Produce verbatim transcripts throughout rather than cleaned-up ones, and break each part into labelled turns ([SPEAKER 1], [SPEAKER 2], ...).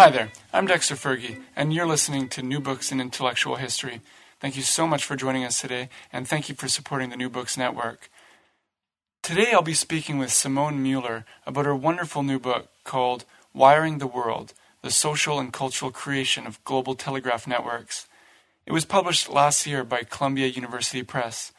[SPEAKER 1] Hi there, I'm Dexter Fergie, and you're listening to New Books in Intellectual History. Thank you so much for joining us today, and thank you for supporting the New Books Network. Today I'll be speaking with Simone Mueller about her wonderful new book called Wiring the World, the Social and Cultural Creation of Global Telegraph Networks. It was published last year by Columbia University Press.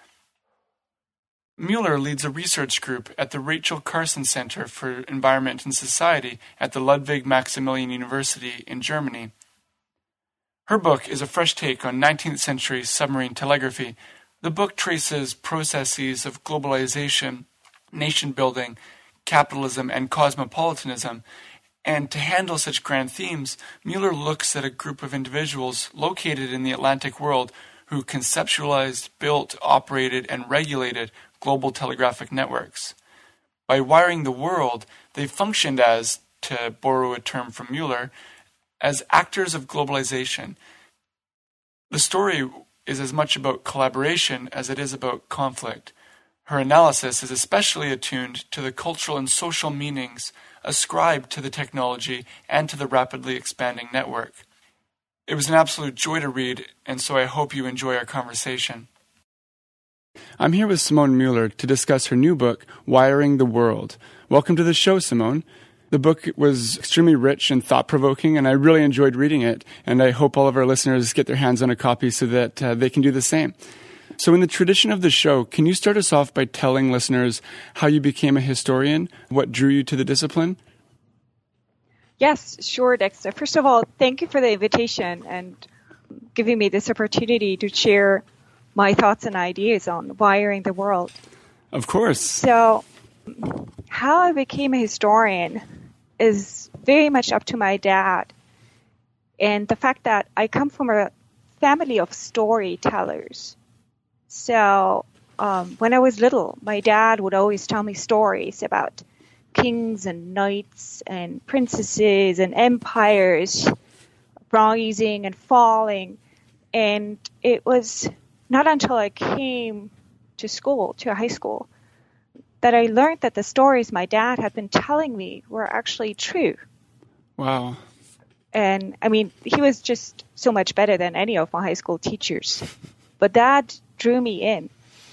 [SPEAKER 1] Mueller leads a research group at the Rachel Carson Center for Environment and Society at the Ludwig Maximilian University in Germany. Her book is a fresh take on nineteenth century submarine telegraphy. The book traces processes of globalization, nation-building, capitalism, and cosmopolitanism. And to handle such grand themes, Mueller looks at a group of individuals located in the Atlantic world who conceptualized, built, operated, and regulated global telegraphic networks. By wiring the world, they functioned as, to borrow a term from Mueller, as actors of globalization. The story is as much about collaboration as it is about conflict. Her analysis is especially attuned to the cultural and social meanings ascribed to the technology and to the rapidly expanding network. It was an absolute joy to read, and so I hope you enjoy our conversation. I'm here with Simone Mueller to discuss her new book, Wiring the World. Welcome to the show, Simone. The book was extremely rich and thought-provoking, and I really enjoyed reading it, and I hope all of our listeners get their hands on a copy so that uh, they can do the same. So in the tradition of the show, can you start us off by telling listeners how you became a historian, what drew you to the discipline?
[SPEAKER 2] Yes, sure, Dexter. First of all, thank you for the invitation and giving me this opportunity to share my thoughts and ideas on wiring the world.
[SPEAKER 1] Of course.
[SPEAKER 2] So, how I became a historian is very much up to my dad. And the fact that I come from a family of storytellers. So, um, when I was little, my dad would always tell me stories about kings and knights and princesses and empires rising and falling. And it was not until I came to school, to high school, that I learned that the stories my dad had been telling me were actually true.
[SPEAKER 1] Wow.
[SPEAKER 2] And, I mean, he was just so much better than any of my high school teachers. But that drew me in,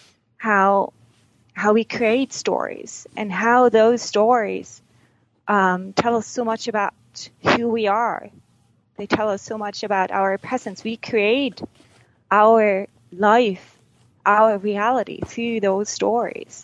[SPEAKER 2] how how we create stories and how those stories um, tell us so much about who we are. They tell us so much about our presence. We create our life, our reality through those stories.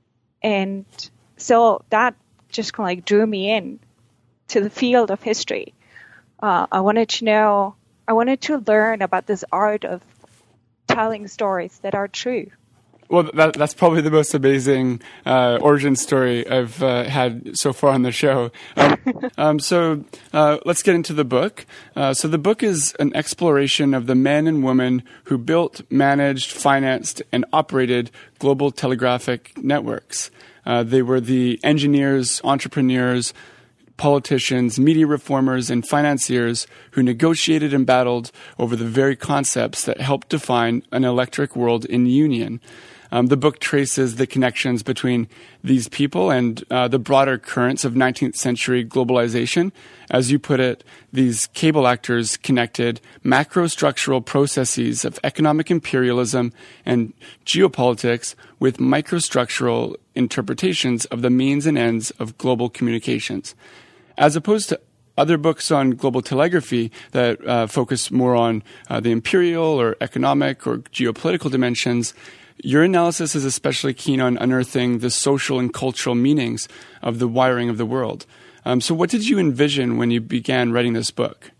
[SPEAKER 2] And so that just kind of like drew me in to the field of history. Uh, I wanted to know, I wanted to learn about this art of telling stories that are true.
[SPEAKER 1] Well, that, that's probably the most amazing uh, origin story I've uh, had so far on the show. Um, um, so uh, let's get into the book. Uh, so the book is an exploration of the men and women who built, managed, financed, and operated global telegraphic networks. Uh, they were the engineers, entrepreneurs, politicians, media reformers, and financiers who negotiated and battled over the very concepts that helped define an electric world in union. Um, the book traces the connections between these people and uh, the broader currents of nineteenth century globalization. As you put it, these cable actors connected macrostructural processes of economic imperialism and geopolitics with microstructural interpretations of the means and ends of global communications. As opposed to other books on global telegraphy that uh, focus more on uh, the imperial or economic or geopolitical dimensions, your analysis is especially keen on unearthing the social and cultural meanings of the wiring of the world. Um, so what did you envision when you began writing this book?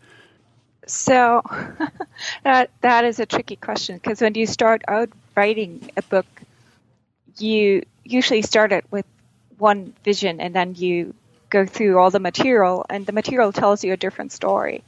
[SPEAKER 2] So that that is a tricky question, because when you start out writing a book, you usually start it with one vision and then you go through all the material, and the material tells you a different story.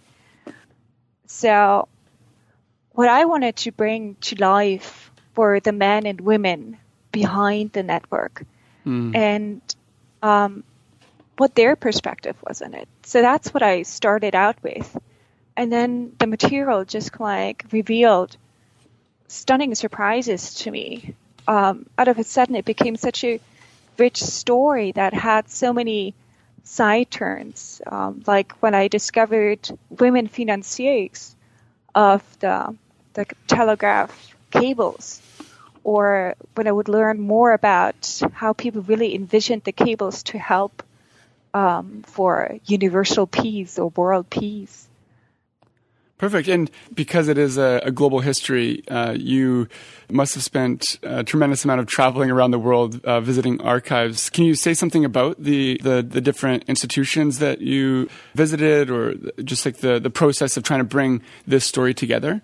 [SPEAKER 2] So what I wanted to bring to life were the men and women behind the network mm. and um, what their perspective was in it. So that's what I started out with. And then the material just like revealed stunning surprises to me. Um, out of a sudden, it became such a rich story that had so many side turns, um, like when I discovered women financiers of the the telegraph cables, or when I would learn more about how people really envisioned the cables to help um, for universal peace or world peace.
[SPEAKER 1] Perfect. And because it is a, a global history, uh, you must have spent a tremendous amount of traveling around the world uh, visiting archives. Can you say something about the, the, the different institutions that you visited, or just like the, the process of trying to bring this story together?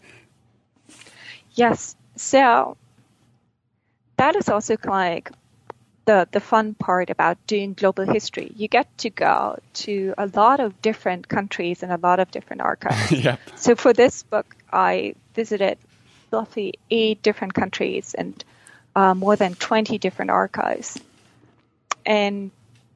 [SPEAKER 2] Yes. So that is also like the the fun part about doing global history. You get to go to a lot of different countries and a lot of different archives.
[SPEAKER 1] Yep.
[SPEAKER 2] So for this book, I visited roughly eight different countries and uh, more than twenty different archives. And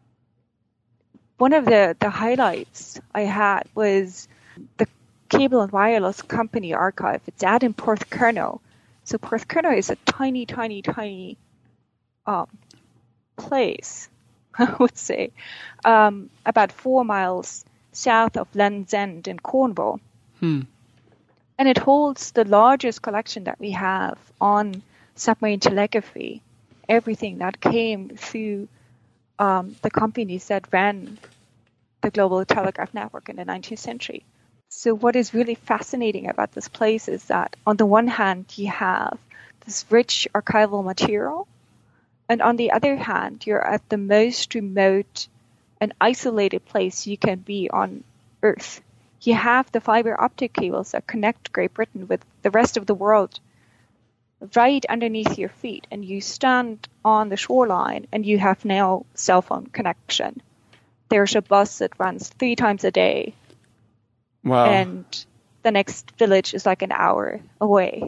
[SPEAKER 2] one of the, the highlights I had was the Cable and Wireless Company archive. It's out in Porthcurno. So Porthcurno is a tiny, tiny, tiny um, place, I would say, um, about four miles south of Land's End in Cornwall.
[SPEAKER 1] Hmm.
[SPEAKER 2] And it holds the largest collection that we have on submarine telegraphy, everything that came through um, the companies that ran the global telegraph network in the nineteenth century. So what is really fascinating about this place is that on the one hand, you have this rich archival material, and on the other hand, you're at the most remote and isolated place you can be on Earth. You have the fiber optic cables that connect Great Britain with the rest of the world right underneath your feet, and you stand on the shoreline and you have now cell phone connection. There's a bus that runs three times a day.
[SPEAKER 1] Wow.
[SPEAKER 2] And the next village is like an hour away.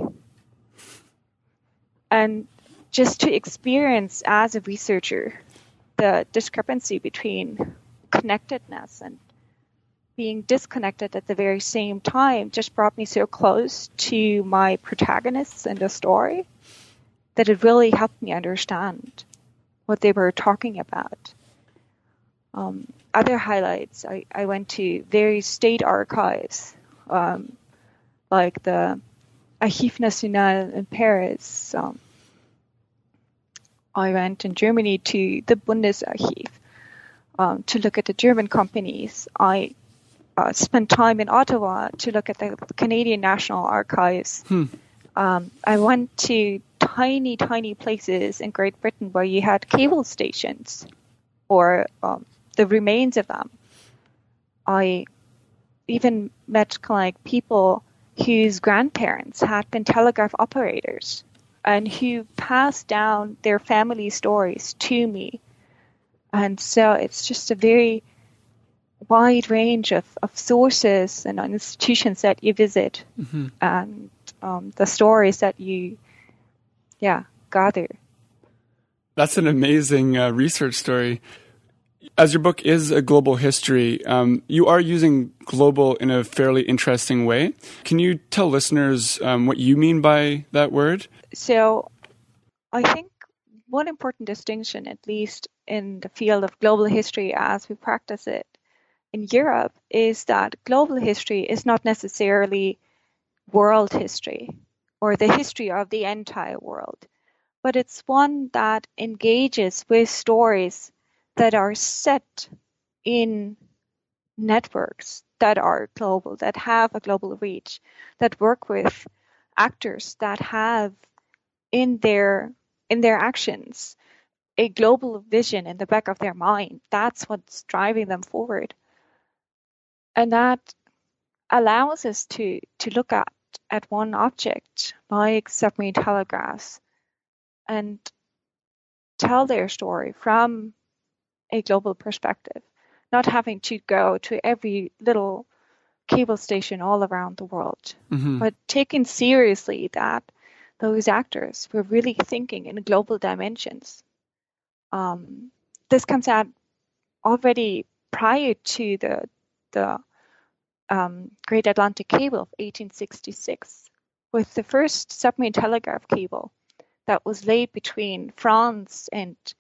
[SPEAKER 2] And just to experience as a researcher the discrepancy between connectedness and being disconnected at the very same time just brought me so close to my protagonists in the story that it really helped me understand what they were talking about. Um, other highlights, I, I went to various state archives, um, like the Archives National in Paris. Um, I went in Germany to the Bundesarchiv um, to look at the German companies. I uh, spent time in Ottawa to look at the Canadian National Archives.
[SPEAKER 1] Hmm.
[SPEAKER 2] Um, I went to tiny, tiny places in Great Britain where you had cable stations or um, the remains of them. I even met like people whose grandparents had been telegraph operators and who passed down their family stories to me. And so it's just a very wide range of, of sources and institutions that you visit, mm-hmm. and um, the stories that you, yeah, gather.
[SPEAKER 1] That's an amazing uh, research story. As your book is a global history, um, you are using global in a fairly interesting way. Can you tell listeners um, what you mean by that word?
[SPEAKER 2] So I think one important distinction, at least in the field of global history as we practice it in Europe, is that global history is not necessarily world history or the history of the entire world, but it's one that engages with stories that are set in networks that are global, that have a global reach, that work with actors that have in their in their actions a global vision in the back of their mind. That's what's driving them forward. And that allows us to to look at, at one object like submarine telegraphs and tell their story from a global perspective, not having to go to every little cable station all around the world, mm-hmm. but taking seriously that those actors were really thinking in global dimensions. Um, this comes out already prior to the the um, Great Atlantic Cable of eighteen sixty-six, with the first submarine telegraph cable that was laid between France and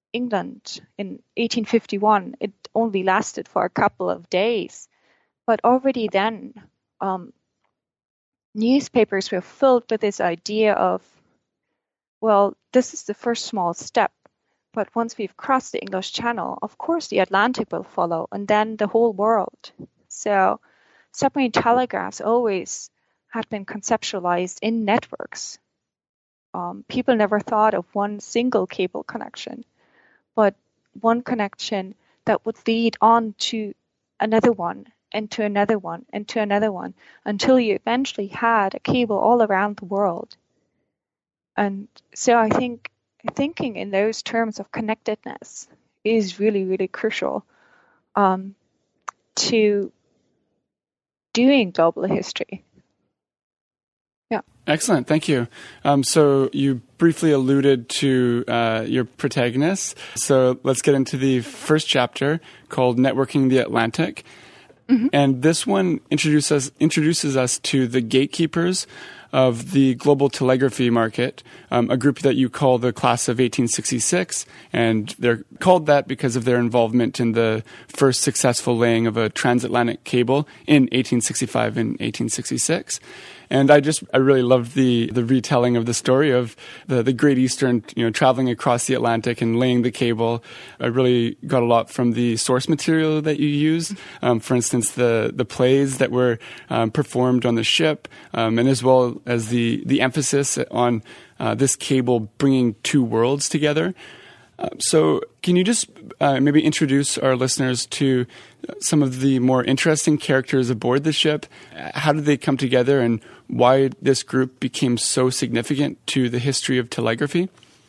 [SPEAKER 2] England in eighteen fifty-one, it only lasted for a couple of days. But already then, um, newspapers were filled with this idea of, well, this is the first small step. But once we've crossed the English Channel, of course the Atlantic will follow, and then the whole world. So submarine telegraphs always had been conceptualized in networks. Um, people never thought of one single cable connection, but one connection that would lead on to another one, and to another one, and to another one, until you eventually had a cable all around the world. And so I think thinking in those terms of connectedness is really, really crucial um, to doing global history. Yeah.
[SPEAKER 1] Excellent. Thank you. Um, so you briefly alluded to uh, your protagonist. So let's get into the first chapter called Networking the Atlantic. Mm-hmm. And this one introduces us, introduces us to the gatekeepers of the global telegraphy market, um, a group that you call the Class of eighteen sixty-six. And they're called that because of their involvement in the first successful laying of a transatlantic cable in eighteen sixty-five and eighteen sixty-six. And I just, I really loved the, the retelling of the story of the, the Great Eastern, you know, traveling across the Atlantic and laying the cable. I really got a lot from the source material that you used. Um, for instance, the, the plays that were um, performed on the ship, um, and as well as the, the emphasis on uh, this cable bringing two worlds together. Uh, so can you just uh, maybe introduce our listeners to some of the more interesting characters aboard the ship? How did they come together, and why this group became so significant to the history of telegraphy?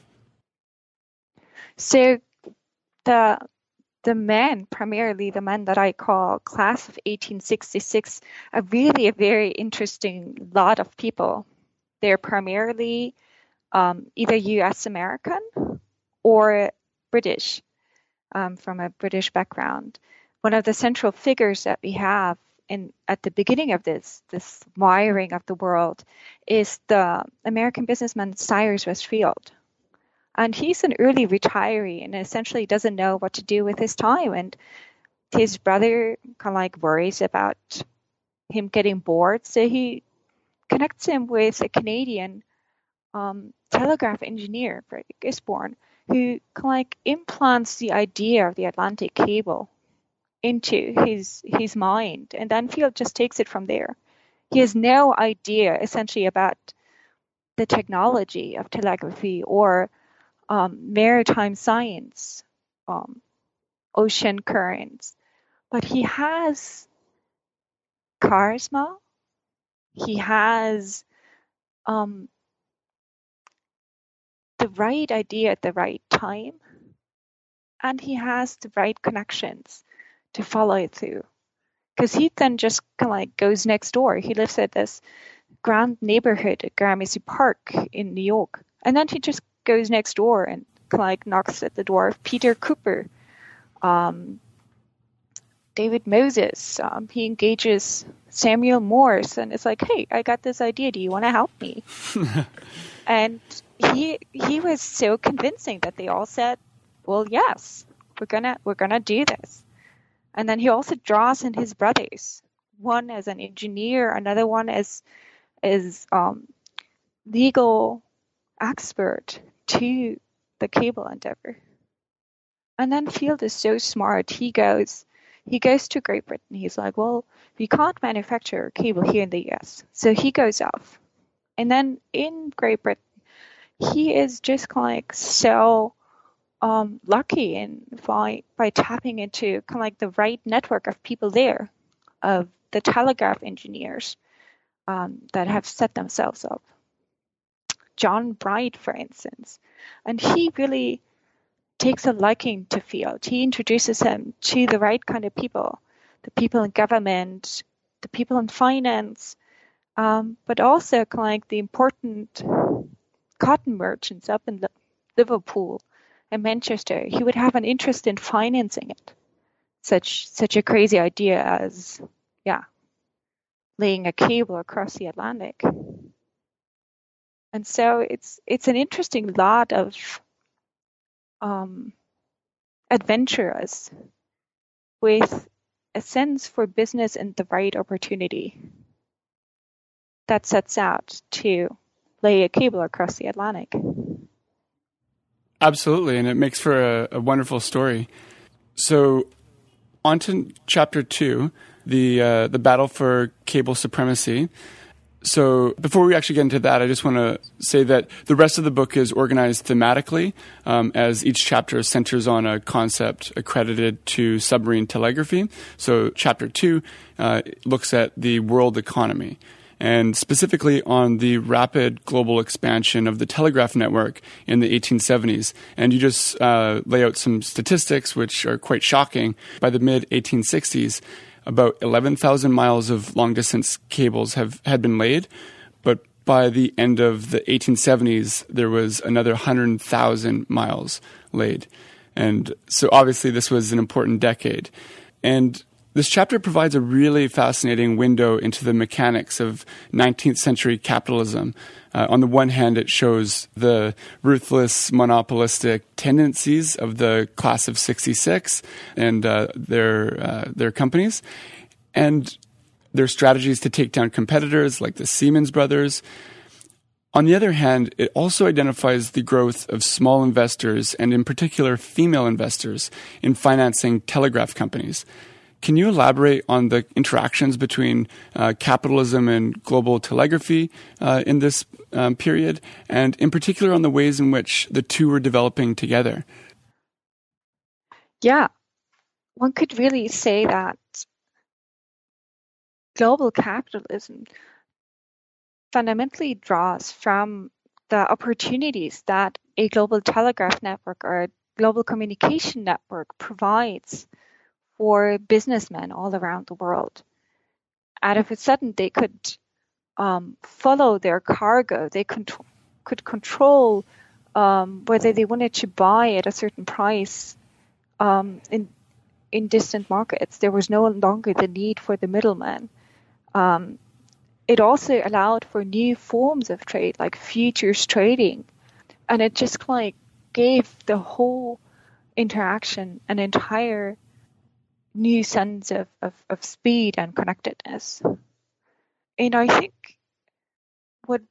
[SPEAKER 2] So the the men, primarily the men that I call Class of eighteen sixty-six, are really a very interesting lot of people. They're primarily um, either U S American or British, um, from a British background. One of the central figures that we have in at the beginning of this this wiring of the world is the American businessman Cyrus Westfield. And he's an early retiree and essentially doesn't know what to do with his time. And his brother kind of like worries about him getting bored. So he connects him with a Canadian um, telegraph engineer, Frederick Gisborne, who kind of like implants the idea of the Atlantic cable into his his mind. And then Field just takes it from there. He has no idea essentially about the technology of telegraphy or um, maritime science, um, ocean currents, but he has charisma. He has um, the right idea at the right time, and he has the right connections to follow it through. Because he then just kind of like goes next door. He lives at this grand neighborhood at Gramercy Park in New York, and then he just goes next door and kind of like knocks at the door of Peter Cooper, um, David Moses. Um, he engages Samuel Morse, and it's like, hey, I got this idea. Do you want to help me? And he he was so convincing that they all said, well, yes, we're gonna we're gonna do this. And then he also draws in his brothers, one as an engineer, another one as as um, legal expert to the cable endeavor. And then Field is so smart. He goes he goes to Great Britain. He's like, well, we can't manufacture a cable here in the U S. So he goes off. And then in Great Britain, he is just kind of like so um, lucky in by, by tapping into kind of like the right network of people there, of the telegraph engineers um, that have set themselves up. John Bright, for instance. And he really takes a liking to Field. He introduces him to the right kind of people, the people in government, the people in finance, um, but also kind of like the important cotton merchants up in Liverpool and Manchester. He would have an interest in financing it. Such such a crazy idea as, yeah, laying a cable across the Atlantic. And so it's it's an interesting lot of um, adventurous with a sense for business and the right opportunity that sets out to lay a cable across the Atlantic.
[SPEAKER 1] Absolutely, and it makes for a, a wonderful story. So, on to chapter two, the uh, the battle for cable supremacy. So before we actually get into that, I just want to say that the rest of the book is organized thematically, um, as each chapter centers on a concept accredited to submarine telegraphy. So chapter two uh, looks at the world economy, and specifically on the rapid global expansion of the telegraph network in the eighteen seventies. And you just uh, lay out some statistics which are quite shocking. By the mid eighteen sixties, about eleven thousand miles of long-distance cables have had been laid, but by the end of the eighteen seventies, there was another one hundred thousand miles laid. And so obviously this was an important decade. And this chapter provides a really fascinating window into the mechanics of nineteenth century capitalism. Uh, on the one hand, it shows the ruthless monopolistic tendencies of the class of sixty-six and uh, their uh, their companies, and their strategies to take down competitors like the Siemens brothers. On the other hand, it also identifies the growth of small investors, and in particular female investors, in financing telegraph companies. Can you elaborate on the interactions between uh, capitalism and global telegraphy uh, in this um, period, and in particular on the ways in which the two were developing together?
[SPEAKER 2] Yeah, one could really say that global capitalism fundamentally draws from the opportunities that a global telegraph network or a global communication network provides for businessmen all around the world. Out of a sudden, they could um, follow their cargo. They could, could control um, whether they wanted to buy at a certain price um, in in distant markets. There was no longer the need for the middleman. Um, it also allowed for new forms of trade, like futures trading, and it just like gave the whole interaction an entire new sense of, of, of speed and connectedness. And I think what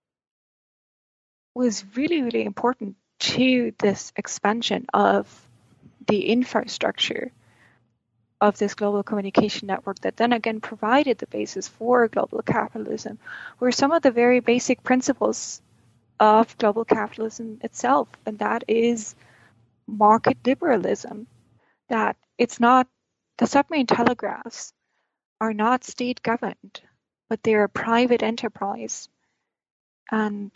[SPEAKER 2] was really, really important to this expansion of the infrastructure of this global communication network that then again provided the basis for global capitalism were some of the very basic principles of global capitalism itself, and that is market liberalism, that it's not the submarine telegraphs are not state governed, but they're a private enterprise. And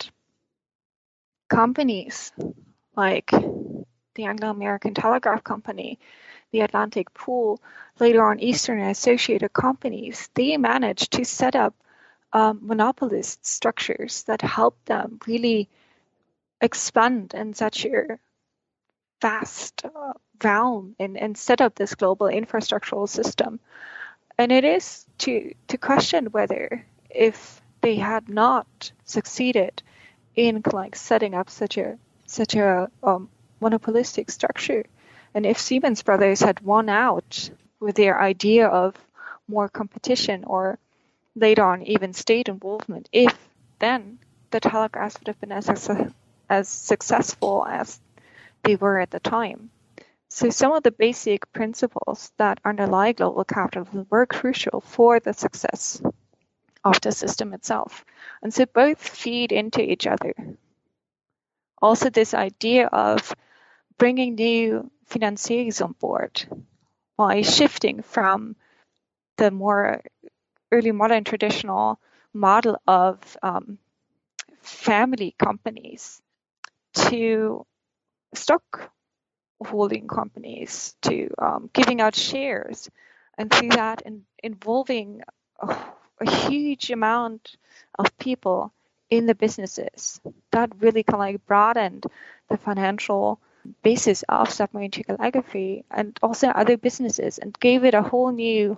[SPEAKER 2] companies like the Anglo-American Telegraph Company, the Atlantic Pool, later on Eastern and Associated Companies, they managed to set up um, monopolist structures that helped them really expand in such a vast uh, realm and, and set up this global infrastructural system. And it is to to question whether if they had not succeeded in like setting up such a such a um, monopolistic structure, and if Siemens Brothers had won out with their idea of more competition or later on even state involvement, if then the telegraphs would have been as as successful as they were at the time. So some of the basic principles that underlie global capitalism were crucial for the success of the system itself. And so both feed into each other. Also this idea of bringing new financiers on board by shifting from the more early modern traditional model of um, family companies to stock holding companies, to um, giving out shares, and through that in, involving a, a huge amount of people in the businesses. That really kind of like broadened the financial basis of submarine telegraphy and also other businesses, and gave it a whole new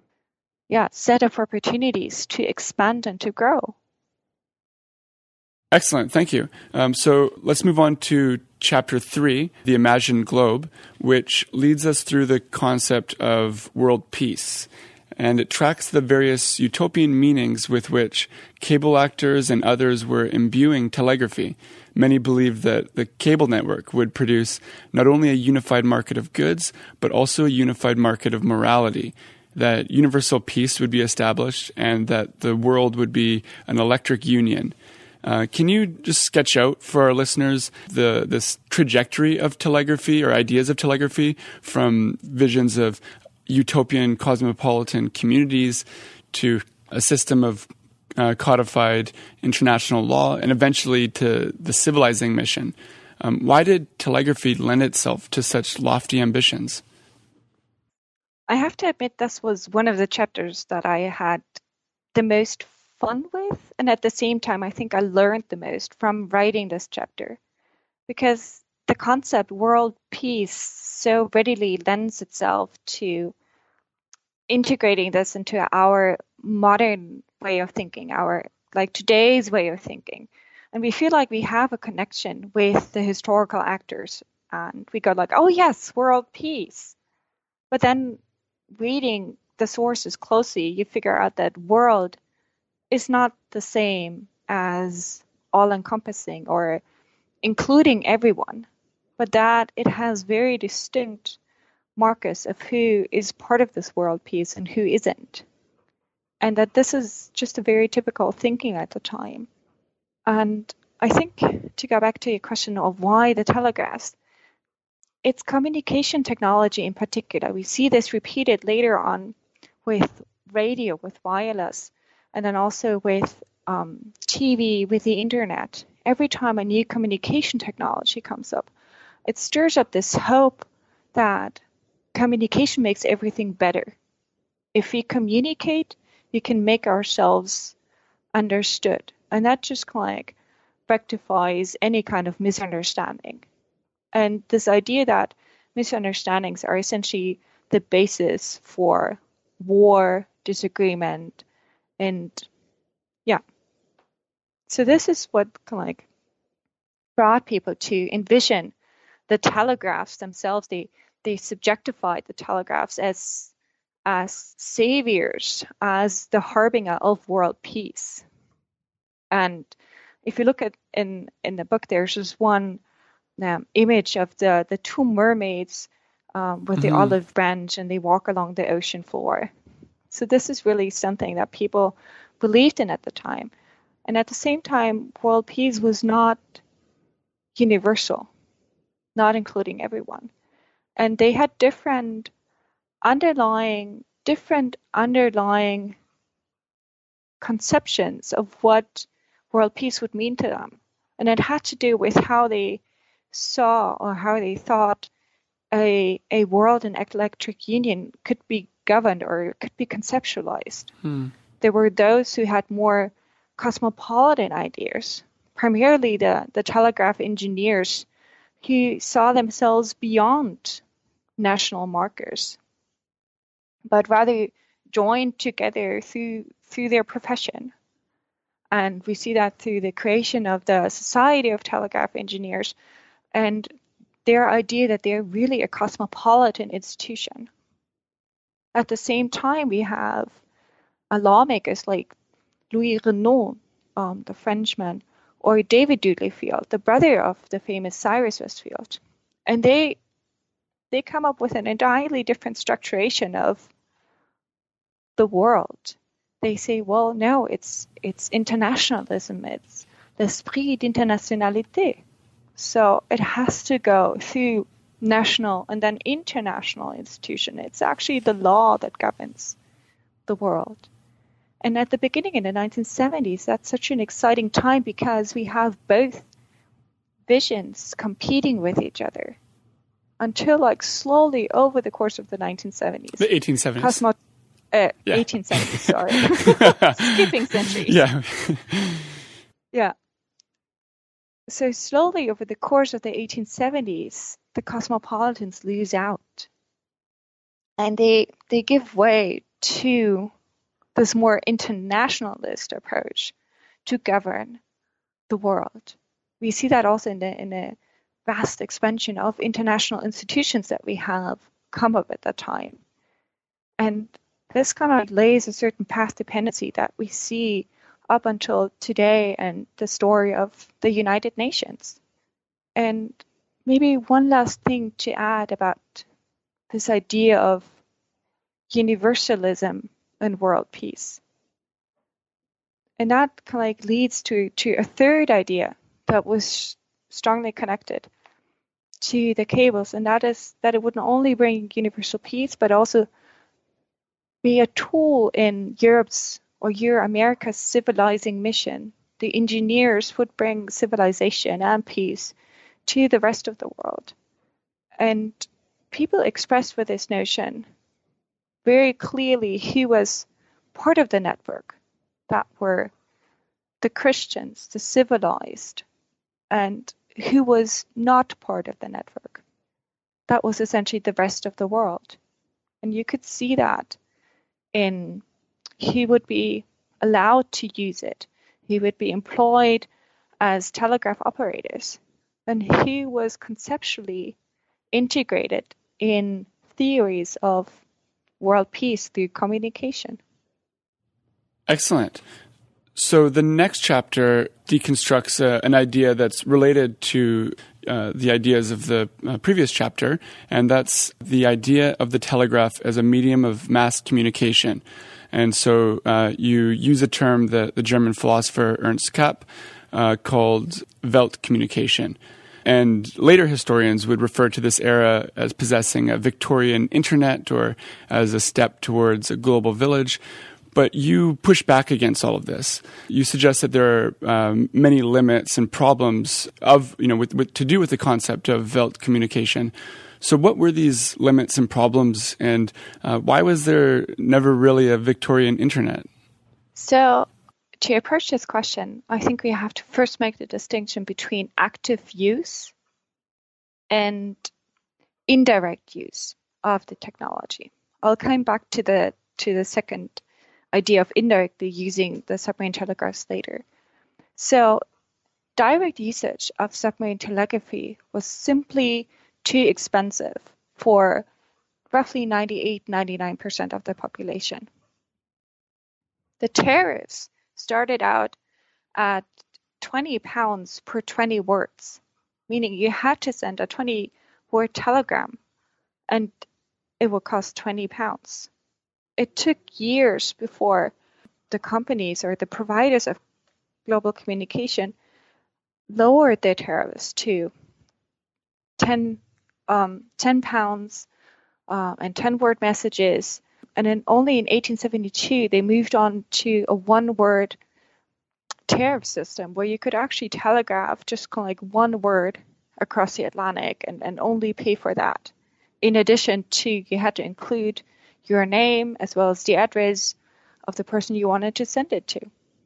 [SPEAKER 2] yeah set of opportunities to expand and to grow.
[SPEAKER 1] Excellent. Thank you. Um, so let's move on to chapter three, The Imagined Globe, which leads us through the concept of world peace. And it tracks the various utopian meanings with which cable actors and others were imbuing telegraphy. Many believed that the cable network would produce not only a unified market of goods, but also a unified market of morality, that universal peace would be established, and that the world would be an electric union. Uh, can you just sketch out for our listeners the this trajectory of telegraphy or ideas of telegraphy from visions of utopian cosmopolitan communities to a system of uh, codified international law and eventually to the civilizing mission? Um, why did telegraphy lend itself to such lofty ambitions?
[SPEAKER 2] I have to admit this was one of the chapters that I had the most fun with, and at the same time I think I learned the most from writing this chapter, because the concept world peace so readily lends itself to integrating this into our modern way of thinking, our like today's way of thinking. And we feel like we have a connection with the historical actors, and we go like, oh yes, world peace. But then reading the sources closely, you figure out that world is not the same as all-encompassing or including everyone, but that it has very distinct markers of who is part of this world peace and who isn't. And that this is just a very typical thinking at the time. And I think, to go back to your question of why the telegraphs, it's communication technology in particular. We see this repeated later on with radio, with wireless, and then also with um, T V, with the internet. Every time a new communication technology comes up, it stirs up this hope that communication makes everything better. If we communicate, we can make ourselves understood. And that just like rectifies any kind of misunderstanding. And this idea that misunderstandings are essentially the basis for war, disagreement, and yeah. So this is what kind of like brought people to envision the telegraphs themselves. They they subjectified the telegraphs as as saviors, as the harbinger of world peace. And if you look at in in the book, there's just one um, image of the the two mermaids um, with mm-hmm. the olive branch, and they walk along the ocean floor. So this is really something that people believed in at the time. And at the same time, world peace was not universal, not including everyone. And they had different underlying, different underlying conceptions of what world peace would mean to them. And it had to do with how they saw or how they thought a a world and electric union could be governed or could be conceptualized. Hmm. There were those who had more cosmopolitan ideas, primarily the, the telegraph engineers who saw themselves beyond national markers, but rather joined together through through their profession. And we see that through the creation of the Society of Telegraph Engineers and their idea that they're really a cosmopolitan institution. At the same time, we have uh, lawmakers like Louis Renault, um, the Frenchman, or David Dudley-Field, the brother of the famous Cyrus Westfield. And they they come up with an entirely different structuration of the world. They say, well, no, it's it's internationalism, it's l'esprit d'internationalité. So it has to go through national and then international institution. It's actually the law that governs the world. And at the beginning in the nineteen seventies, that's such an exciting time because we have both visions competing with each other until like slowly over the course of the nineteen seventies.
[SPEAKER 1] The eighteen seventies.
[SPEAKER 2] Cosmo- uh, yeah. eighteen seventies, sorry. Skipping centuries.
[SPEAKER 1] Yeah.
[SPEAKER 2] Yeah. So slowly over the course of the eighteen seventies, the cosmopolitans lose out. And they they give way to this more internationalist approach to govern the world. We see that also in the in the vast expansion of international institutions that we have come up at that time. And this kind of lays a certain path dependency that we see up until today and the story of the United Nations. And maybe one last thing to add about this idea of universalism and world peace. And that kind of like leads to, to a third idea that was strongly connected to the cables, and that is that it would not only bring universal peace, but also be a tool in Europe's or Euro-America's civilizing mission. The engineers would bring civilization and peace to the rest of the world. And people expressed with this notion very clearly who was part of the network. That were the Christians, the civilized, and who was not part of the network. That was essentially the rest of the world. And you could see that in who would be allowed to use it, who would be employed as telegraph operators, and who was conceptually integrated in theories of world peace through communication.
[SPEAKER 1] Excellent. So the next chapter deconstructs uh, an idea that's related to uh, the ideas of the uh, previous chapter, and that's the idea of the telegraph as a medium of mass communication. And so uh, you use a term that the German philosopher Ernst Kapp uh, called Weltkommunikation. And later historians would refer to this era as possessing a Victorian internet or as a step towards a global village. But you push back against all of this. You suggest that there are um, many limits and problems of, you know, with, with, to do with the concept of Weltkommunikation. So what were these limits and problems, and uh, why was there never really a Victorian internet?
[SPEAKER 2] So to approach this question, I think we have to first make the distinction between active use and indirect use of the technology. I'll come back to the to the second idea of indirectly using the submarine telegraphs later. So direct usage of submarine telegraphy was simply too expensive for roughly ninety-eight, ninety-nine percent of the population. The tariffs started out at twenty pounds per twenty words, meaning you had to send a twenty word telegram and it would cost twenty pounds. It took years before the companies or the providers of global communication lowered their tariffs to ten, um, ten pounds uh, and ten word messages. And then only in eighteen seventy-two, they moved on to a one word tariff system where you could actually telegraph just kind of like one word across the Atlantic and, and only pay for that. In addition to, you had to include your name as well as the address of the person you wanted to send it to.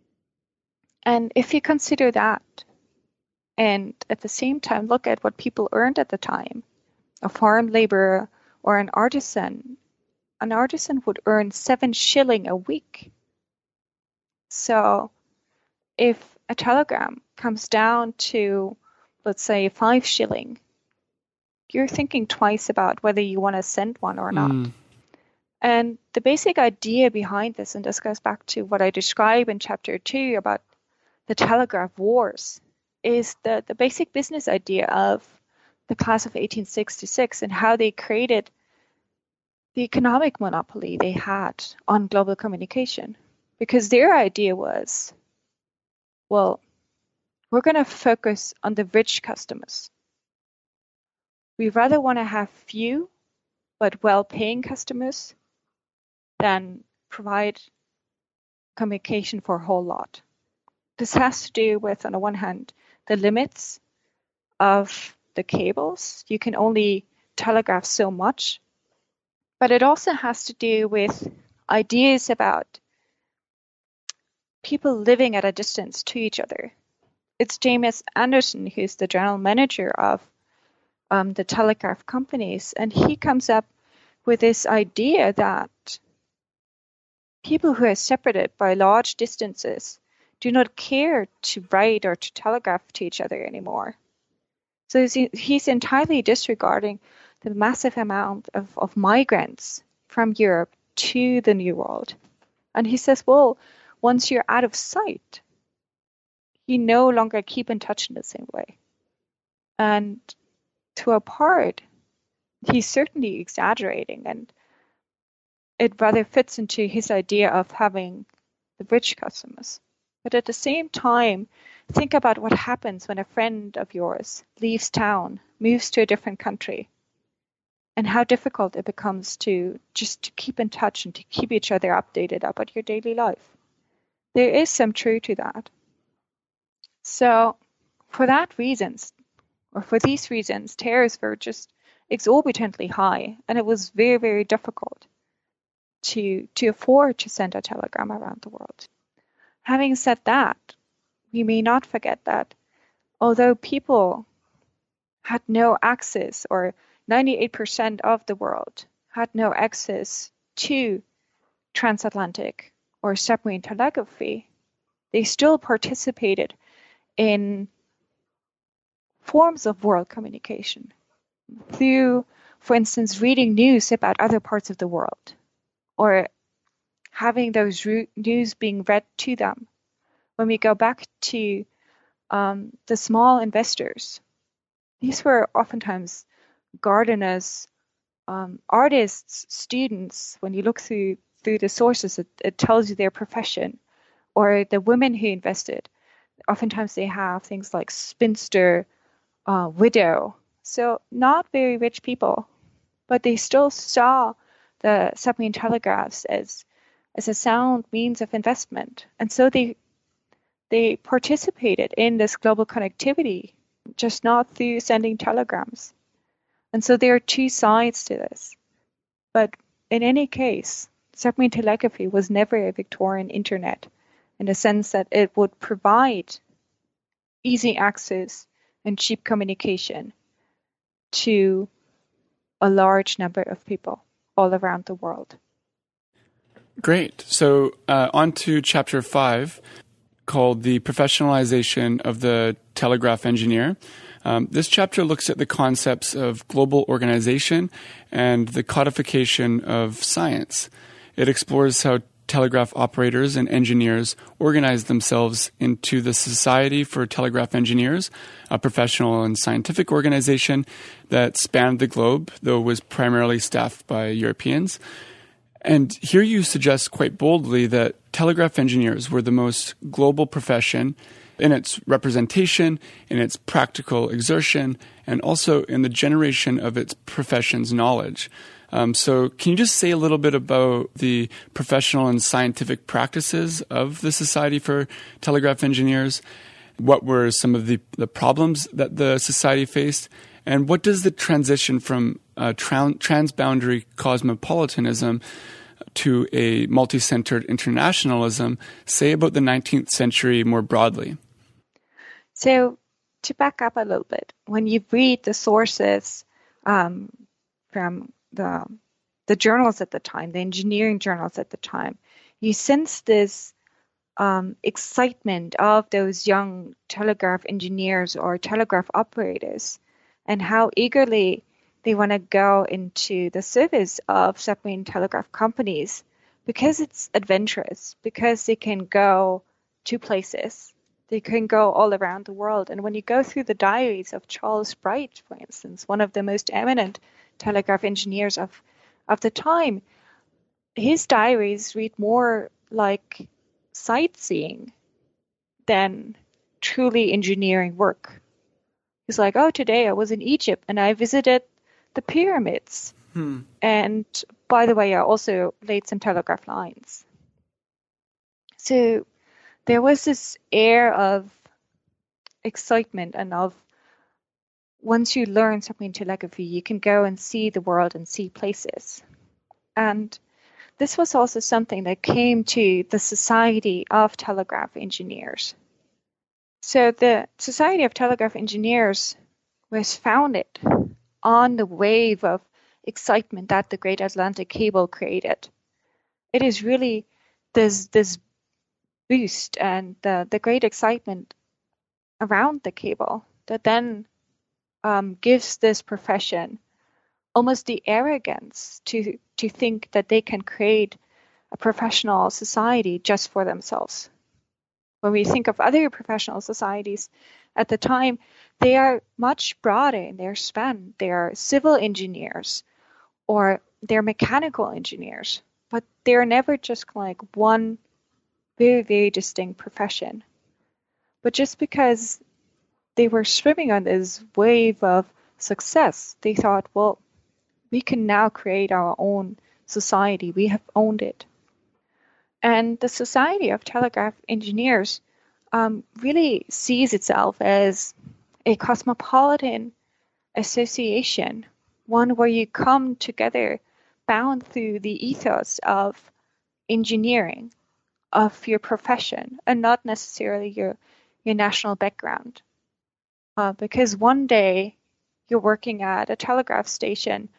[SPEAKER 2] And if you consider that, and at the same time look at what people earned at the time, a farm laborer or an artisan, an artisan would earn seven shilling a week. So if a telegram comes down to, let's say, five shilling, you're thinking twice about whether you want to send one or not. Mm. And the basic idea behind this, and this goes back to what I describe in chapter two about the telegraph wars, is the, the basic business idea of the class of eighteen sixty-six and how they created the economic monopoly they had on global communication. Because their idea was, well, we're going to focus on the rich customers. We rather want to have few but well-paying customers than provide communication for a whole lot. This has to do with, on the one hand, the limits of the cables. You can only telegraph so much. But it also has to do with ideas about people living at a distance to each other. It's James Anderson, who's the general manager of um, the telegraph companies, and he comes up with this idea that people who are separated by large distances do not care to write or to telegraph to each other anymore. So he's, he's entirely disregarding the massive amount of, of migrants from Europe to the New World. And he says, well, once you're out of sight, you no longer keep in touch in the same way. And to a part, he's certainly exaggerating, and it rather fits into his idea of having the rich customers. But at the same time, think about what happens when a friend of yours leaves town, moves to a different country, and how difficult it becomes to just to keep in touch and to keep each other updated about your daily life. There is some truth to that. So for that reasons, or for these reasons, tariffs were just exorbitantly high, and it was very, very difficult to to afford to send a telegram around the world. Having said that, we may not forget that although people had no access, or ninety-eight percent of the world had no access to transatlantic or submarine telegraphy, they still participated in forms of world communication through, for instance, reading news about other parts of the world, or having those news being read to them. When we go back to um, the small investors, these were oftentimes gardeners, um, artists, students. When you look through through the sources, it, it tells you their profession, or the women who invested. Oftentimes they have things like spinster, uh, widow. So not very rich people, but they still saw the submarine telegraphs as as a sound means of investment, and so they they participated in this global connectivity, just not through sending telegrams. And so there are two sides to this. But in any case, submarine telegraphy was never a Victorian internet, in the sense that it would provide easy access and cheap communication to a large number of people all around the world.
[SPEAKER 1] Great. So uh, on to chapter five, called The Professionalization of the Telegraph Engineer. Um, this chapter looks at the concepts of global organization and the codification of science. It explores how telegraph operators and engineers organize themselves into the Society for Telegraph Engineers, a professional and scientific organization that spanned the globe, though was primarily staffed by Europeans. And here you suggest quite boldly that telegraph engineers were the most global profession in its representation, in its practical exertion, and also in the generation of its profession's knowledge. Um, so can you just say a little bit about the professional and scientific practices of the Society for Telegraph Engineers? What were some of the, the problems that the society faced? And what does the transition from uh, tra- transboundary cosmopolitanism to a multi-centered internationalism say about the nineteenth century more broadly?
[SPEAKER 2] So to back up a little bit, when you read the sources um, from the the journals at the time, the engineering journals at the time, you sense this um, excitement of those young telegraph engineers or telegraph operators, and how eagerly they want to go into the service of submarine telegraph companies because it's adventurous, because they can go to places. They can go all around the world. And when you go through the diaries of Charles Bright, for instance, one of the most eminent telegraph engineers of, of the time, his diaries read more like sightseeing than truly engineering work. He's like, oh, today I was in Egypt and I visited the pyramids. Hmm. And by the way, I also laid some telegraph lines. So there was this air of excitement and of, once you learn submarine telegraphy, you can go and see the world and see places. And this was also something that came to the Society of Telegraph Engineers. So the Society of Telegraph Engineers was founded on the wave of excitement that the Great Atlantic Cable created. It is really this this boost and the, the great excitement around the cable that then um, gives this profession almost the arrogance to to think that they can create a professional society just for themselves. When we think of other professional societies at the time, they are much broader in their span. They are civil engineers or they're mechanical engineers, but they're never just like one very, very distinct profession. But just because they were swimming on this wave of success, they thought, well, we can now create our own society. We have owned it. And the Society of Telegraph Engineers um, really sees itself as a cosmopolitan association, one where you come together bound through the ethos of engineering, of your profession, and not necessarily your, your national background. Uh, because one day you're working at a telegraph station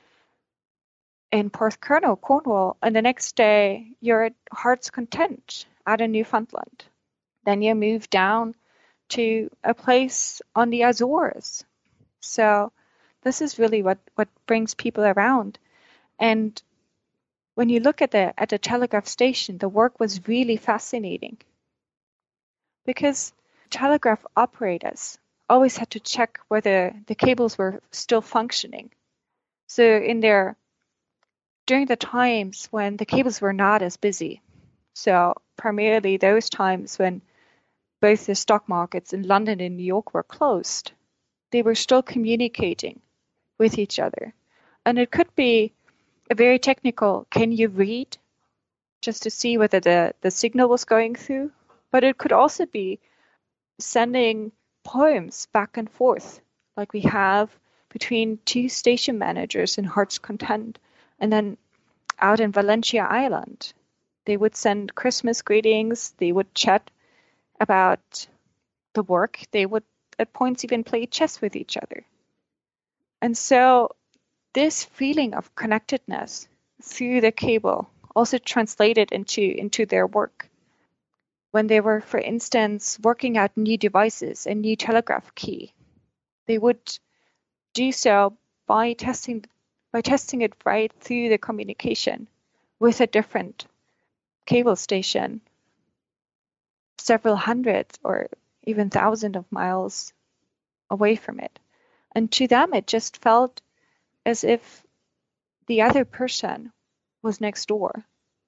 [SPEAKER 2] in Porthcurno, Cornwall, and the next day you're at Heart's Content out in Newfoundland. Then you move down to a place on the Azores. So this is really what, what brings people around. And when you look at the at the telegraph station, the work was really fascinating because telegraph operators always had to check whether the cables were still functioning. So in their during the times when the cables were not as busy, so primarily those times when both the stock markets in London and New York were closed, they were still communicating with each other. And it could be a very technical, can you read, just to see whether the, the signal was going through, but it could also be sending poems back and forth, like we have between two station managers in Heart's Content. And then out in Valentia Island, they would send Christmas greetings, they would chat about the work, they would at points even play chess with each other. And so this feeling of connectedness through the cable also translated into, into their work. When they were, for instance, working out new devices, a new telegraph key, they would do so by testing by testing it right through the communication with a different cable station several hundred or even thousand of miles away from it. And to them, it just felt as if the other person was next door.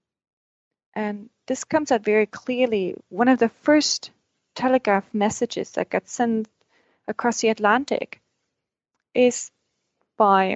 [SPEAKER 2] And this comes out very clearly. One of the first telegraph messages that got sent across the Atlantic is by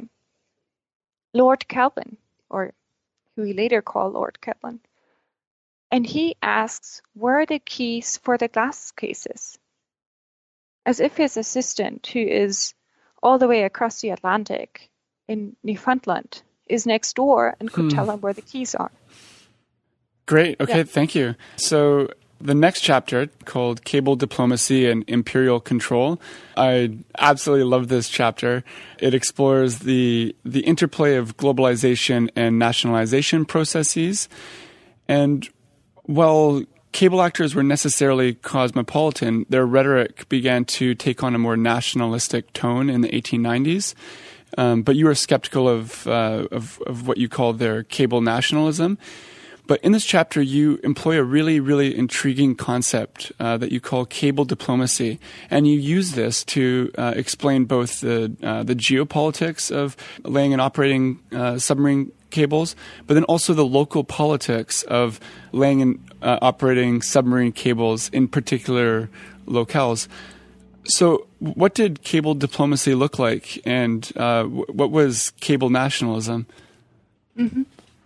[SPEAKER 2] Lord Kelvin, or who we later call Lord Kelvin. And he asks, where are the keys for the glass cases? As if his assistant, who is all the way across the Atlantic in Newfoundland, is next door and could hmm. tell him where the keys are.
[SPEAKER 1] Great. Okay, yeah. Thank you. So the next chapter, called Cable Diplomacy and Imperial Control, I absolutely love this chapter. It explores the the interplay of globalization and nationalization processes. And while cable actors were necessarily cosmopolitan, their rhetoric began to take on a more nationalistic tone in the eighteen nineties. Um, but you were skeptical of, uh, of of what you called their cable nationalism. But in this chapter, you employ a really, really intriguing concept uh, that you call cable diplomacy, and you use this to uh, explain both the uh, the geopolitics of laying and operating uh, submarine cables, but then also the local politics of laying and uh, operating submarine cables in particular locales. So, what did cable diplomacy look like, and uh, w- what was cable nationalism?
[SPEAKER 2] Mm-hmm.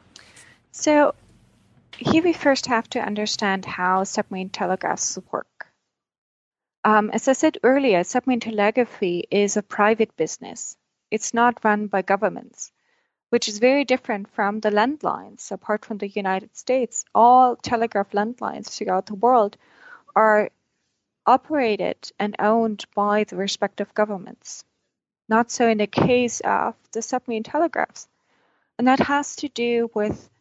[SPEAKER 2] So. Here we first have to understand how submarine telegraphs work. Um, as I said earlier, submarine telegraphy is a private business. It's not run by governments, which is very different from the landlines. Apart from the United States, all telegraph landlines throughout the world are operated and owned by the respective governments. Not so in the case of the submarine telegraphs. And that has to do with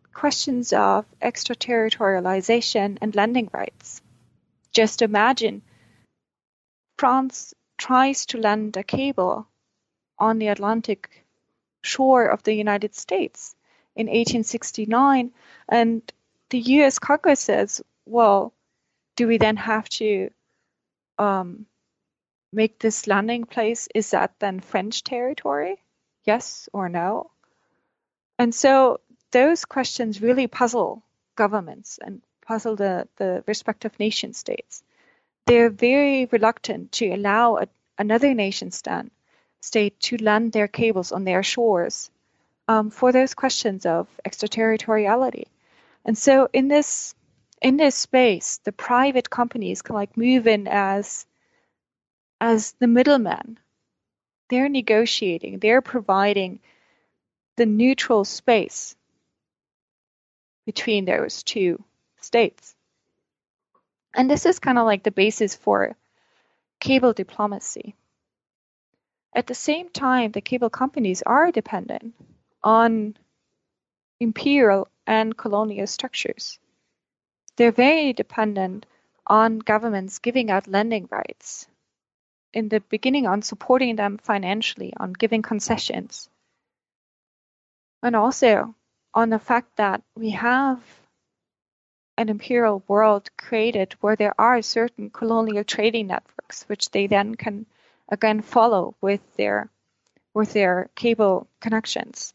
[SPEAKER 2] questions of extraterritorialization and landing rights. Just imagine France tries to land a cable on the Atlantic shore of the United States in eighteen sixty-nine, and the U S Congress says, well, do we then have to um, make this landing place? Is that then French territory? Yes or no? And so those questions really puzzle governments and puzzle the, the respective nation states. They're very reluctant to allow a, another nation stand, state to land their cables on their shores um, for those questions of extraterritoriality. And so in this in this space, the private companies can like move in as as the middlemen. They're negotiating, they're providing the neutral space between those two states. And this is kind of like the basis for cable diplomacy. At the same time, the cable companies are dependent on imperial and colonial structures. They're very dependent on governments giving out landing rights. In the beginning, on supporting them financially, on giving concessions. And also on the fact that we have an imperial world created where there are certain colonial trading networks, which they then can again follow with their with their cable connections.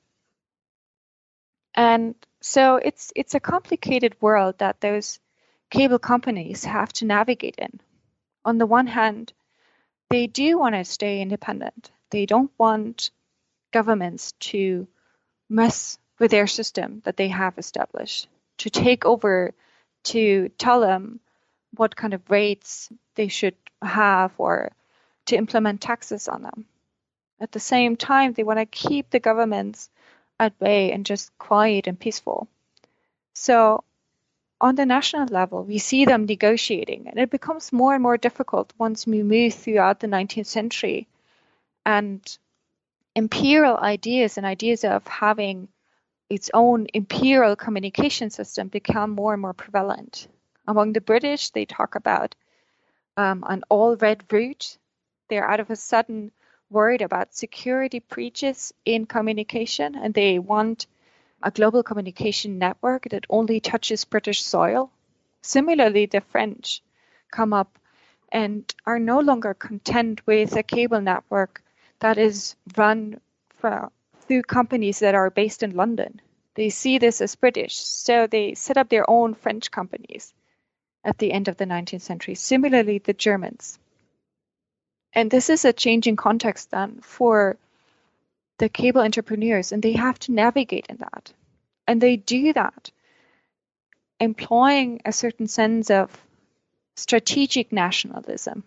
[SPEAKER 2] And so it's it's a complicated world that those cable companies have to navigate in. On the one hand, they do want to stay independent. They don't want governments to mess with their system that they have established, to take over, to tell them what kind of rates they should have or to implement taxes on them. At the same time, they want to keep the governments at bay and just quiet and peaceful. So on the national level, we see them negotiating, and it becomes more and more difficult once we move throughout the nineteenth century. And imperial ideas and ideas of having its own imperial communication system become more and more prevalent. Among the British, they talk about um, an all-red route. They're out of a sudden worried about security breaches in communication, and they want a global communication network that only touches British soil. Similarly, the French come up and are no longer content with a cable network that is run for, through companies that are based in London. They see this as British, so they set up their own French companies at the end of the nineteenth century. Similarly, the Germans. And this is a changing context then for the cable entrepreneurs, and they have to navigate in that. And they do that, employing a certain sense of strategic nationalism.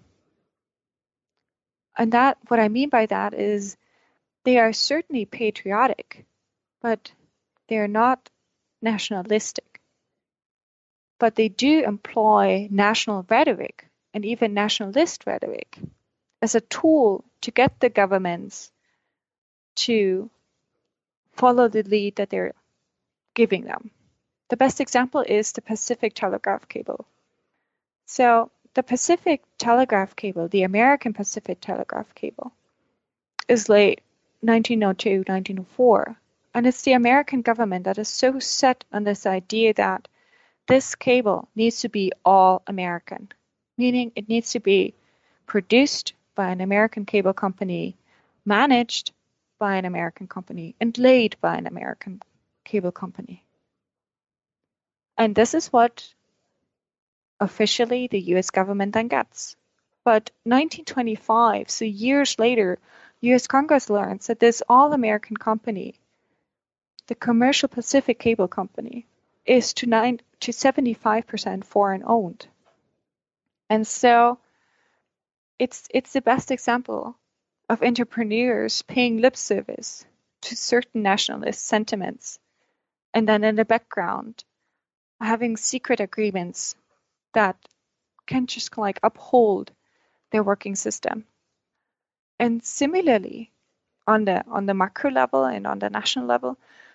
[SPEAKER 2] And that, what I mean by that is they are certainly patriotic, but they're not nationalistic. But they do employ national rhetoric and even nationalist rhetoric as a tool to get the governments to follow the lead that they're giving them. The best example is the Pacific Telegraph Cable. So the Pacific Telegraph Cable, the American Pacific Telegraph Cable, is late nineteen oh two, nineteen oh four. And it's the American government that is so set on this idea that this cable needs to be all American, meaning it needs to be produced by an American cable company, managed by an American company, and laid by an American cable company. And this is what officially the U S government then gets. But nineteen twenty-five, so years later, U S Congress learns that this all-American company, the Commercial Pacific Cable Company, is to, nine, to seventy-five percent foreign-owned. And so it's it's the best example of entrepreneurs paying lip service to certain nationalist sentiments, and then in the background having secret agreements that can just like uphold their working system. And similarly, on the on the macro level and on the national level,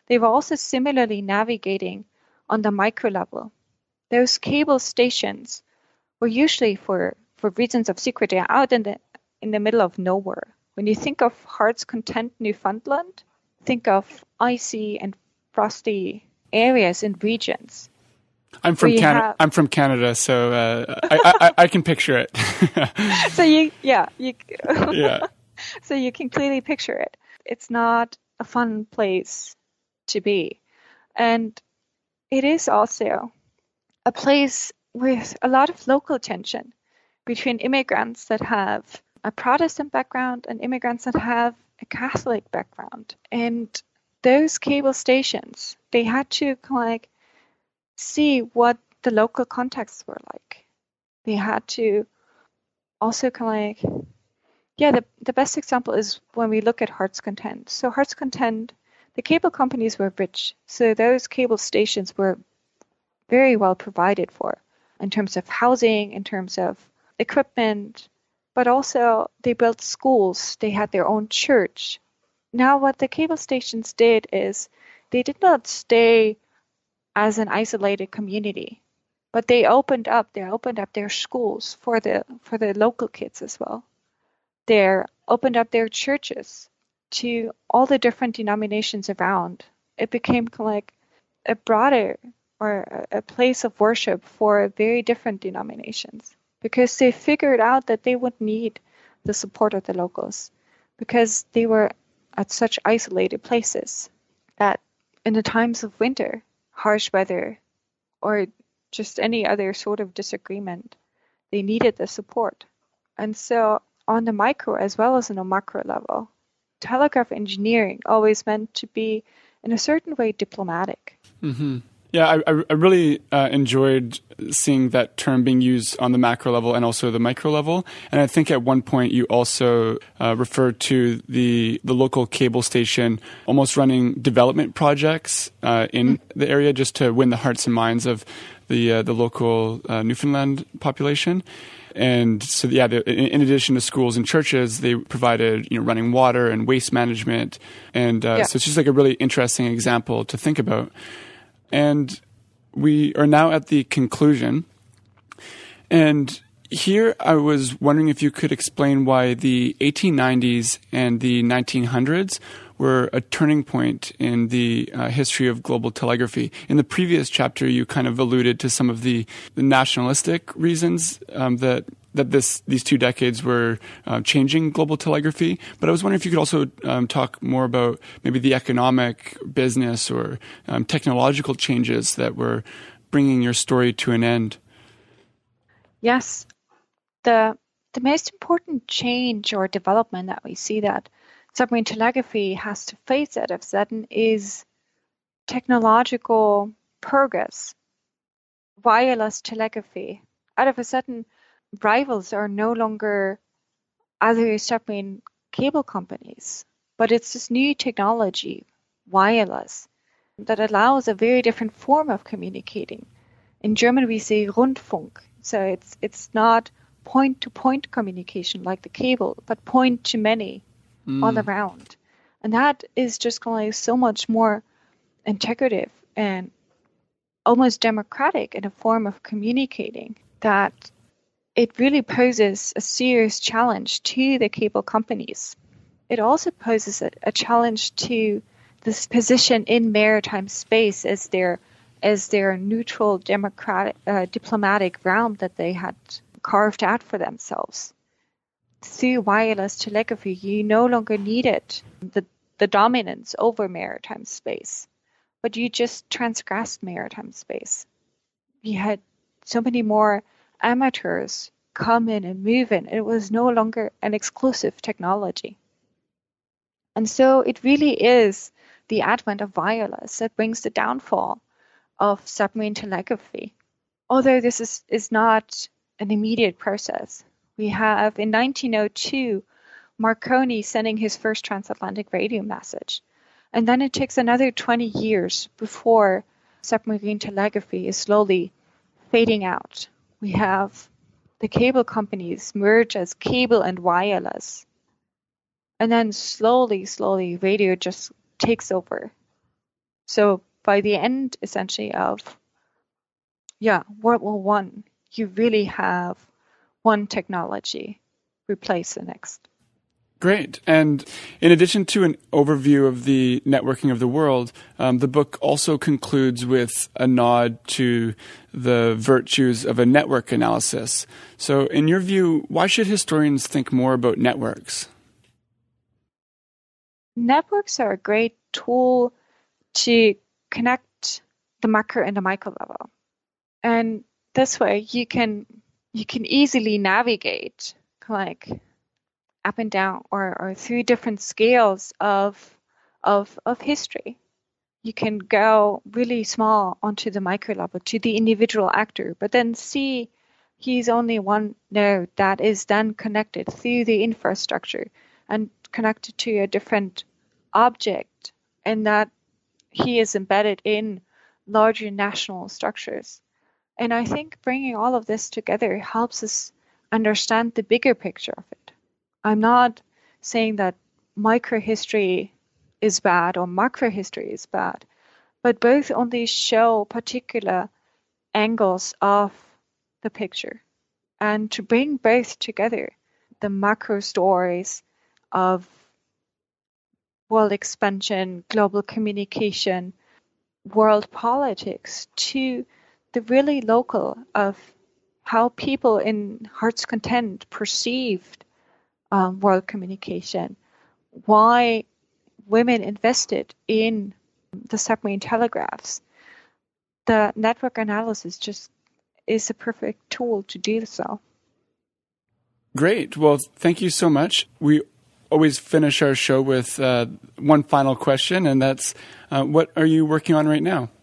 [SPEAKER 2] they were also similarly navigating on the micro level. Those cable stations were usually, for, for reasons of security, out in the in the middle of nowhere. When you think of Heart's Content, Newfoundland, think of icy and frosty areas and regions.
[SPEAKER 1] I'm from Canada. Have... I'm from Canada, so uh, I, I I can picture it.
[SPEAKER 2] so you, yeah, you,
[SPEAKER 1] yeah.
[SPEAKER 2] So you can clearly picture it. It's not a fun place to be, and it is also a place with a lot of local tension between immigrants that have a Protestant background and immigrants that have a Catholic background. And those cable stations, they had to like see what the local contexts were like. They had to also kind of like, yeah, the, the best example is when we look at Heart's Content. So Heart's Content, the cable companies were rich. So those cable stations were very well provided for in terms of housing, in terms of equipment, but also they built schools, they had their own church. Now what the cable stations did is they did not stay as an isolated community, but they opened up, they opened up their schools for the for the local kids as well. They opened up their churches to all the different denominations around. It became like a broader or a place of worship for very different denominations, because they figured out that they would need the support of the locals, because they were at such isolated places that in the times of winter, harsh weather, or just any other sort of disagreement, they needed the support. And so on the micro as well as on a macro level, telegraph engineering always meant to be in a certain way diplomatic.
[SPEAKER 1] Mm-hmm. Yeah, I, I really uh, enjoyed seeing that term being used on the macro level and also the micro level. And I think at one point you also uh, referred to the the local cable station almost running development projects uh, in mm-hmm. the area just to win the hearts and minds of the uh, the local uh, Newfoundland population. And so, yeah, the, in, in addition to schools and churches, they provided, you know, running water and waste management. And uh, yeah. so it's just like a really interesting example to think about. And we are now at the conclusion. And here I was wondering if you could explain why the eighteen nineties and the nineteen hundreds were a turning point in the uh, history of global telegraphy. In the previous chapter, you kind of alluded to some of the, the nationalistic reasons um, that that this these two decades were uh, changing global telegraphy. But I was wondering if you could also um, talk more about maybe the economic, business, or um, technological changes that were bringing your story to an end.
[SPEAKER 2] Yes. The the most important change or development that we see that submarine telegraphy has to face out of sudden is technological progress. Wireless telegraphy. Out of a sudden, rivals are no longer other submarine cable companies, but it's this new technology, wireless, that allows a very different form of communicating. In German, we say Rundfunk. So it's it's not point-to-point communication like the cable, but point-to-many mm. all around. And that is just kind of so much more integrative and almost democratic in a form of communicating that it really poses a serious challenge to the cable companies. It also poses a, a challenge to this position in maritime space as their as their neutral democratic uh, diplomatic realm that they had carved out for themselves. Through wireless telegraphy, you no longer needed the, the dominance over maritime space, but you just transgressed maritime space. You had so many more amateurs come in and move in. It was no longer an exclusive technology. And so it really is the advent of wireless that brings the downfall of submarine telegraphy. Although this is, is not an immediate process. We have in nineteen oh two Marconi sending his first transatlantic radio message. And then it takes another twenty years before submarine telegraphy is slowly fading out. We have the cable companies merge as cable and wireless. And then slowly, slowly, radio just takes over. So by the end, essentially, of yeah, World War One, you really have one technology replace the next.
[SPEAKER 1] Great. And in addition to an overview of the networking of the world, um, the book also concludes with a nod to the virtues of a network analysis. So in your view, why should historians think more about networks?
[SPEAKER 2] Networks are a great tool to connect the macro and the micro level. And this way you can you can easily navigate like up and down or, or through different scales of of of history. You can go really small onto the micro level to the individual actor, but then see he's only one node that is then connected through the infrastructure and connected to a different object, and that he is embedded in larger national structures. And I think bringing all of this together helps us understand the bigger picture of it. I'm not saying that microhistory is bad or macrohistory is bad, but both only show particular angles of the picture. And to bring both together, the macro stories of world expansion, global communication, world politics, to the really local of how people in Heart's Content perceived um, world communication, why women invested in the submarine telegraphs. The network analysis just is a perfect tool to do so.
[SPEAKER 1] Great. Well, thank you so much. We always finish our show with uh, one final question, and that's uh, what are you working on right now?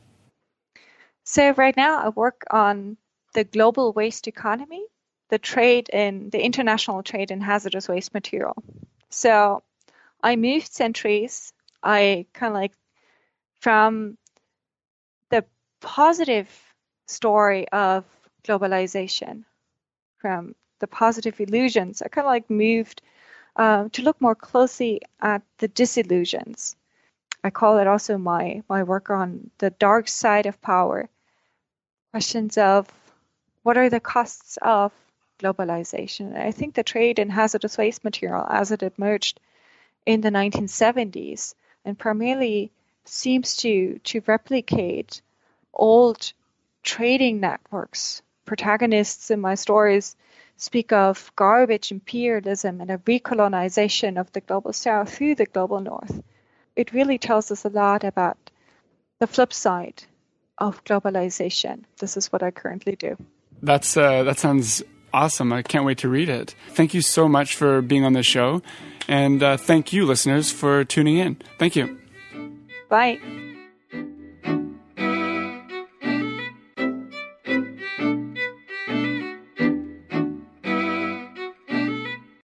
[SPEAKER 2] So right now I work on the global waste economy, the trade in the international trade in hazardous waste material. So I moved centuries. I kind of like from the positive story of globalization, from the positive illusions, I kind of like moved uh, to look more closely at the disillusions. I call it also my, my work on the dark side of power. Questions of what are the costs of globalization? And I think the trade in hazardous waste material as it emerged in the nineteen seventies and primarily seems to, to replicate old trading networks. Protagonists in my stories speak of garbage imperialism and a recolonization of the global south through the global north. It really tells us a lot about the flip side of globalization. This is what I currently do.
[SPEAKER 1] That's uh, that sounds awesome. I can't wait to read it. Thank you so much for being on the show. And uh, thank you, listeners, for tuning in. Thank you.
[SPEAKER 2] Bye.